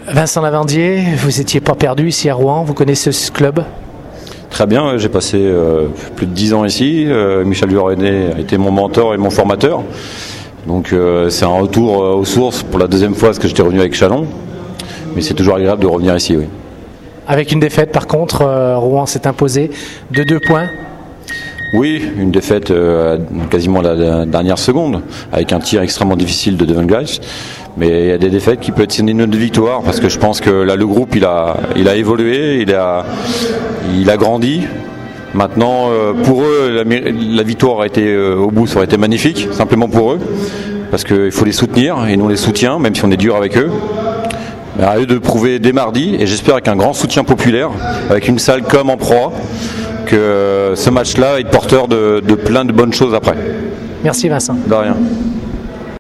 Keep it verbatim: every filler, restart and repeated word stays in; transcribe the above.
Vincent Lavandier, vous n'étiez pas perdu ici à Rouen, vous connaissez ce club? Très bien, j'ai passé euh, plus de dix ans ici. Euh, Michel Durené a été mon mentor et mon formateur. Donc euh, c'est un retour euh, aux sources pour la deuxième fois parce que j'étais revenu avec Chalon. Mais c'est toujours agréable de revenir ici, oui. Avec une défaite par contre, euh, Rouen s'est imposé de deux points. Oui, une défaite euh, quasiment à la dernière seconde, avec un tir extrêmement difficile de Devengleis. Mais il y a des défaites qui peuvent être synonymes de victoire, parce que je pense que là le groupe il a, il a évolué, il a, il a grandi. Maintenant, euh, pour eux, la, la victoire a été euh, au bout, ça aurait été magnifique, simplement pour eux, parce qu'il faut les soutenir, et nous on les soutient, même si on est dur avec eux. Mais à eux de prouver dès mardi, et j'espère avec un grand soutien populaire, avec une salle comme en proie, que ce match-là est porteur de, de plein de bonnes choses après. Merci Vincent. De rien.